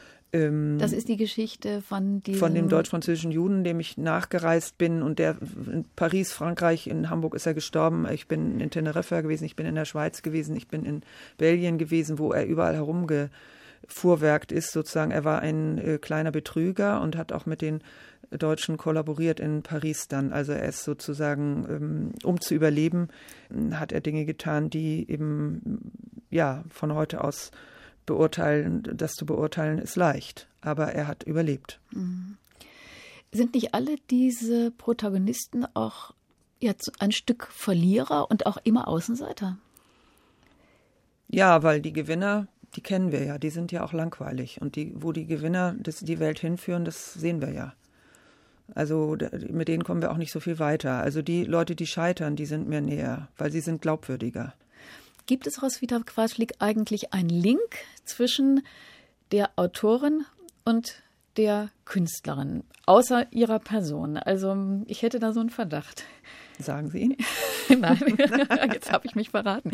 Das ist die Geschichte von diesem... Von dem deutsch-französischen Juden, dem ich nachgereist bin und der in Paris, Frankreich, in Hamburg ist er gestorben. Ich bin in Teneriffa gewesen, ich bin in der Schweiz gewesen, ich bin in Belgien gewesen, wo er überall herumgefuhrwerkt ist sozusagen. Er war ein äh, kleiner Betrüger und hat auch mit den Deutschen kollaboriert in Paris dann. Also er ist sozusagen, ähm, um zu überleben, hat er Dinge getan, die eben ja von heute aus beurteilen, das zu beurteilen ist leicht, aber er hat überlebt. Mhm. Sind nicht alle diese Protagonisten auch jetzt ein Stück Verlierer und auch immer Außenseiter? Ja, weil die Gewinner, die kennen wir ja, die sind ja auch langweilig und die, wo die Gewinner das, die Welt hinführen, das sehen wir ja. Also mit denen kommen wir auch nicht so viel weiter. Also die Leute, die scheitern, die sind mir näher, weil sie sind glaubwürdiger. Gibt es, Roswitha Quadflieg, eigentlich einen Link zwischen der Autorin und der Künstlerin, außer ihrer Person? Also ich hätte da so einen Verdacht. Sagen Sie ihn? Nein, jetzt habe ich mich verraten.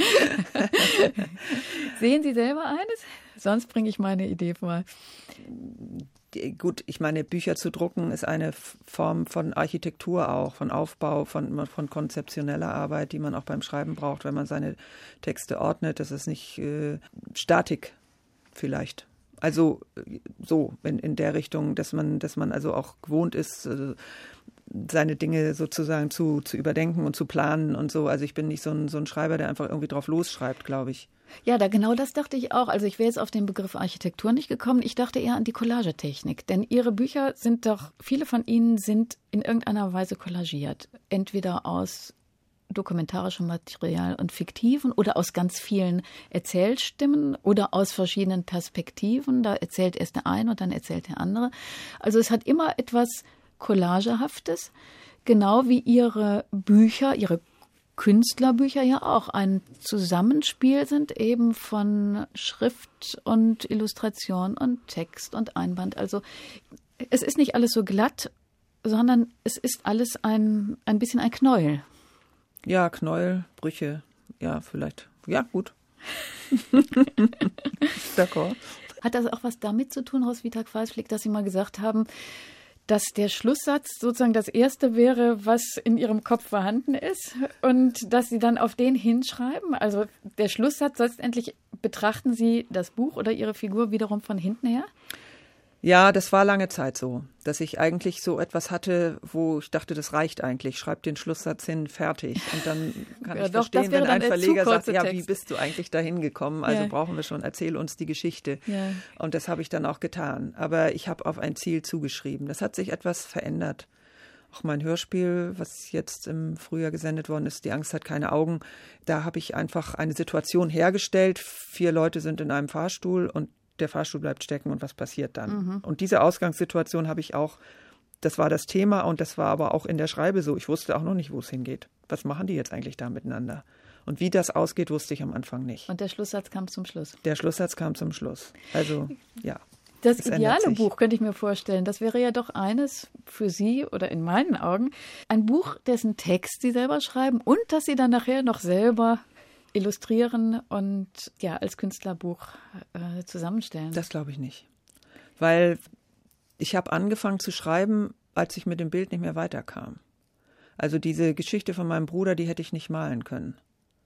Sehen Sie selber eines? Sonst bringe ich meine Idee vor. Gut, ich meine, Bücher zu drucken ist eine Form von Architektur auch, von Aufbau, von, von konzeptioneller Arbeit, die man auch beim Schreiben braucht, wenn man seine Texte ordnet. Das ist nicht äh, Statik vielleicht. Also so in, in der Richtung, dass man, dass man also auch gewohnt ist, äh, seine Dinge sozusagen zu, zu überdenken und zu planen und so. Also ich bin nicht so ein, so ein Schreiber, der einfach irgendwie drauf losschreibt, glaube ich. Ja, da genau das dachte ich auch. Also ich wäre jetzt auf den Begriff Architektur nicht gekommen. Ich dachte eher an die Collagetechnik. Denn Ihre Bücher sind doch, viele von ihnen sind in irgendeiner Weise collagiert. Entweder aus dokumentarischem Material und fiktiven oder aus ganz vielen Erzählstimmen oder aus verschiedenen Perspektiven. Da erzählt erst der eine und dann erzählt der andere. Also es hat immer etwas Collagehaftes, genau wie Ihre Bücher, Ihre Künstlerbücher ja auch ein Zusammenspiel sind eben von Schrift und Illustration und Text und Einband. Also es ist nicht alles so glatt, sondern es ist alles ein, ein bisschen ein Knäuel. Ja, Knäuel, Brüche, ja, vielleicht. Ja, gut. D'accord. Hat das auch was damit zu tun, Roswitha Quadflieg, dass Sie mal gesagt haben, dass der Schlusssatz sozusagen das Erste wäre, was in Ihrem Kopf vorhanden ist und dass Sie dann auf den hinschreiben? Also der Schlusssatz, letztendlich betrachten Sie das Buch oder Ihre Figur wiederum von hinten her? Ja, das war lange Zeit so, dass ich eigentlich so etwas hatte, wo ich dachte, das reicht eigentlich, schreib den Schlusssatz hin, fertig. Und dann kann ja, ich doch, verstehen, wenn ein Verleger sagt, Text. ja, wie bist du eigentlich dahin gekommen? Also ja. brauchen wir schon, erzähl uns die Geschichte. Ja. Und das habe ich dann auch getan. Aber ich habe auf ein Ziel zugeschrieben. Das hat sich etwas verändert. Auch mein Hörspiel, was jetzt im Frühjahr gesendet worden ist, Die Angst hat keine Augen, da habe ich einfach eine Situation hergestellt. Vier Leute sind in einem Fahrstuhl und der Fahrstuhl bleibt stecken und was passiert dann? Mhm. Und diese Ausgangssituation habe ich auch, das war das Thema und das war aber auch in der Schreibe so. Ich wusste auch noch nicht, wo es hingeht. Was machen die jetzt eigentlich da miteinander? Und wie das ausgeht, wusste ich am Anfang nicht. Und der Schlusssatz kam zum Schluss? Der Schlusssatz kam zum Schluss. Also, ja. Das ideale Buch, könnte ich mir vorstellen, das wäre ja doch eines für Sie oder in meinen Augen, ein Buch, dessen Text Sie selber schreiben und das Sie dann nachher noch selber illustrieren und ja als Künstlerbuch äh, zusammenstellen. Das glaube ich nicht. Weil ich habe angefangen zu schreiben, als ich mit dem Bild nicht mehr weiterkam. Also diese Geschichte von meinem Bruder, die hätte ich nicht malen können.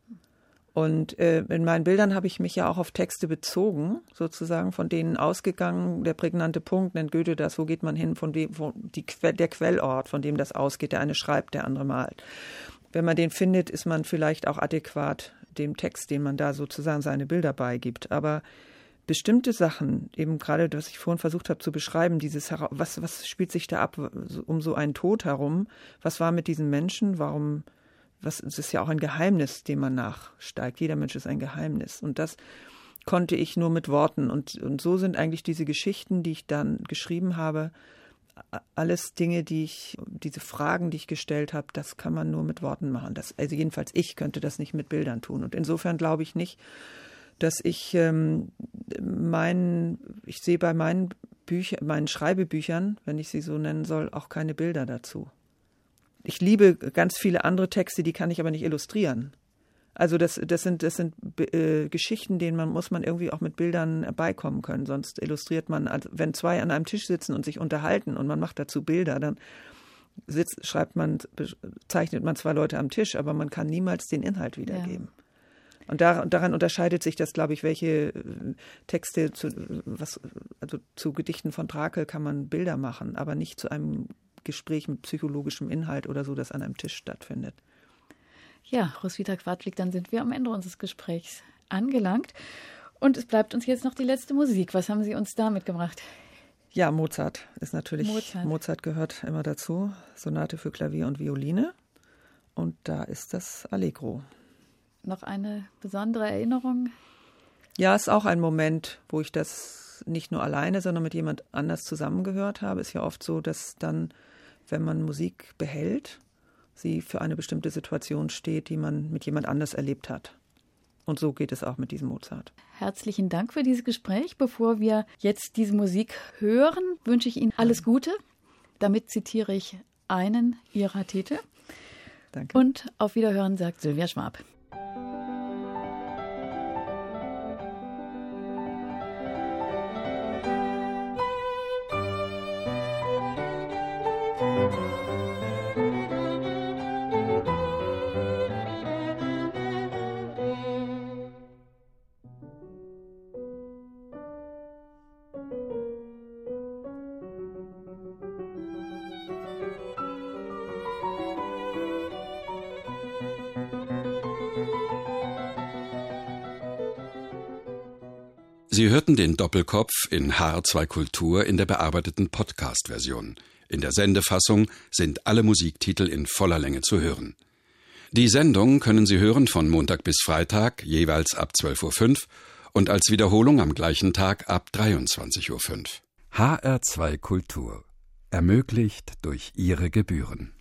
Und äh, in meinen Bildern habe ich mich ja auch auf Texte bezogen, sozusagen von denen ausgegangen. Der prägnante Punkt, nennt Goethe das, wo geht man hin, von dem, wo die que- der Quellort, von dem das ausgeht. Der eine schreibt, der andere malt. Wenn man den findet, ist man vielleicht auch adäquat dem Text, den man da sozusagen seine Bilder beigibt. Aber bestimmte Sachen, eben gerade, was ich vorhin versucht habe zu beschreiben, dieses, was, was spielt sich da ab um so einen Tod herum? Was war mit diesen Menschen? Warum, was, es ist ja auch ein Geheimnis, dem man nachsteigt. Jeder Mensch ist ein Geheimnis. Und das konnte ich nur mit Worten. Und, und so sind eigentlich diese Geschichten, die ich dann geschrieben habe, alles Dinge, die ich, diese Fragen, die ich gestellt habe, das kann man nur mit Worten machen. Das, also jedenfalls ich könnte das nicht mit Bildern tun. Und insofern glaube ich nicht, dass ich ähm, meinen, ich sehe bei meinen Büchern, meinen Schreibebüchern, wenn ich sie so nennen soll, auch keine Bilder dazu. Ich liebe ganz viele andere Texte, die kann ich aber nicht illustrieren. Also das, das sind, das sind äh, Geschichten, denen man muss man irgendwie auch mit Bildern beikommen können. Sonst illustriert man, also wenn zwei an einem Tisch sitzen und sich unterhalten und man macht dazu Bilder, dann sitzt, schreibt man, zeichnet man zwei Leute am Tisch, aber man kann niemals den Inhalt wiedergeben. Ja. Und da, daran unterscheidet sich das, glaube ich, welche Texte zu, was, also zu Gedichten von Trakel kann man Bilder machen, aber nicht zu einem Gespräch mit psychologischem Inhalt oder so, das an einem Tisch stattfindet. Ja, Roswitha Quadflieg, dann sind wir am Ende unseres Gesprächs angelangt. Und es bleibt uns jetzt noch die letzte Musik. Was haben Sie uns da mitgebracht? Ja, Mozart ist natürlich, Mozart. Mozart gehört immer dazu. Sonate für Klavier und Violine. Und da ist das Allegro. Noch eine besondere Erinnerung? Ja, ist auch ein Moment, wo ich das nicht nur alleine, sondern mit jemand anders zusammengehört habe. Ist ja oft so, dass dann, wenn man Musik behält, sie für eine bestimmte Situation steht, die man mit jemand anders erlebt hat. Und so geht es auch mit diesem Mozart. Herzlichen Dank für dieses Gespräch. Bevor wir jetzt diese Musik hören, wünsche ich Ihnen alles Gute. Damit zitiere ich einen Ihrer Titel. Danke. Und auf Wiederhören, sagt Sylvia Schwab. Sie hörten den Doppelkopf in H R zwei Kultur in der bearbeiteten Podcast-Version. In der Sendefassung sind alle Musiktitel in voller Länge zu hören. Die Sendung können Sie hören von Montag bis Freitag, jeweils ab zwölf Uhr fünf und als Wiederholung am gleichen Tag ab dreiundzwanzig Uhr fünf. H R zwei Kultur. Ermöglicht durch Ihre Gebühren.